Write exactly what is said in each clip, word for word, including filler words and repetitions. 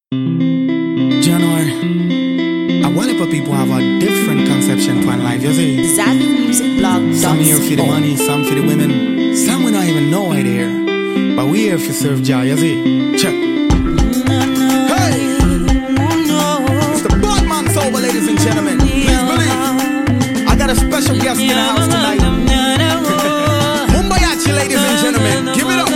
January, I want for people have a different conception to life, you see. Zanu Music Blog. Some here for the money, some for the women, some we don't even know why they're here. But we here for serve Jah, you see. Check. Hey! It's the Batman Sober, ladies and gentlemen. Please believe. I got a special guest in the house tonight. Mumbayachi, ladies and gentlemen. Give it up.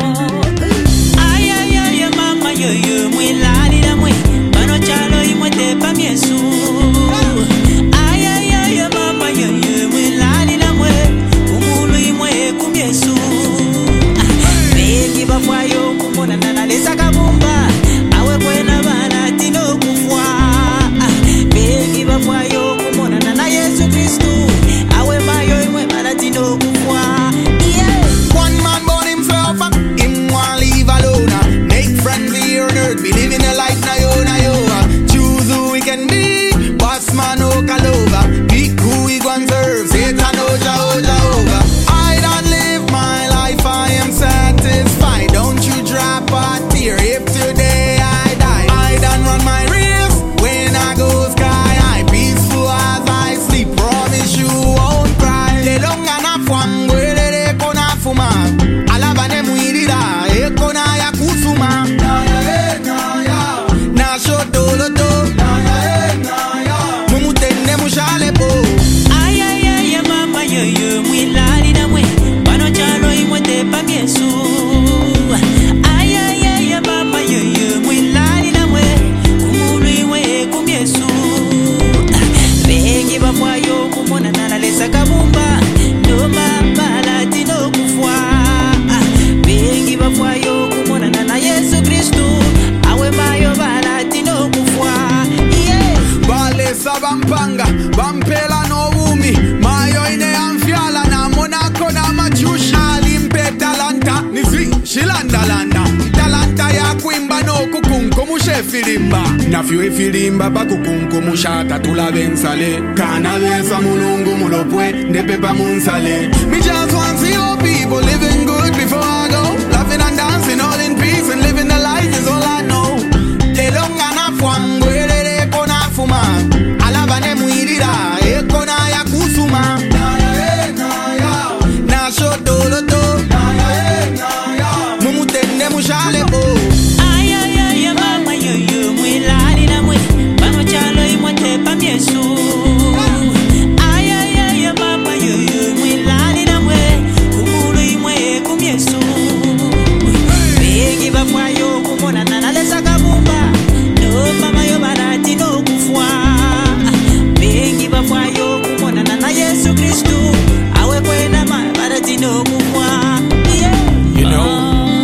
Bampanga, Bampela no umi, Mayo ine amfiala na Monaco na Majusha, Limpe talanta, Nizi, Shilanda landa, talanta ya kuimba no kukunko mushe filimba, na fiwe filimba pa kukunko mushata tula bensale, kana besa mulungu mulopwe, nepepa munsale. Me just want to see your people living good before I go, laughing and dancing all in peace and living the life is all I know. Telonga na fwango, elele kona fuma.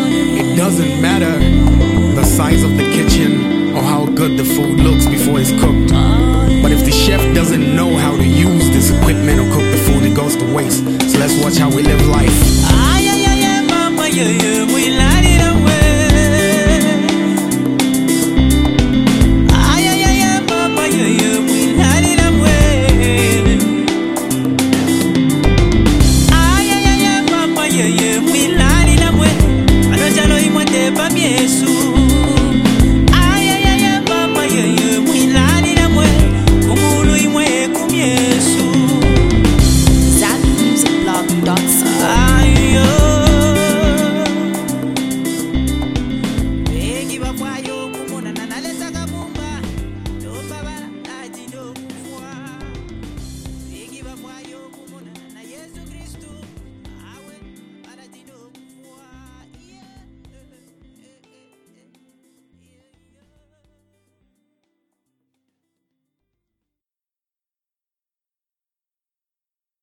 Doesn't matter the size of the kitchen or how good the food looks before it's cooked.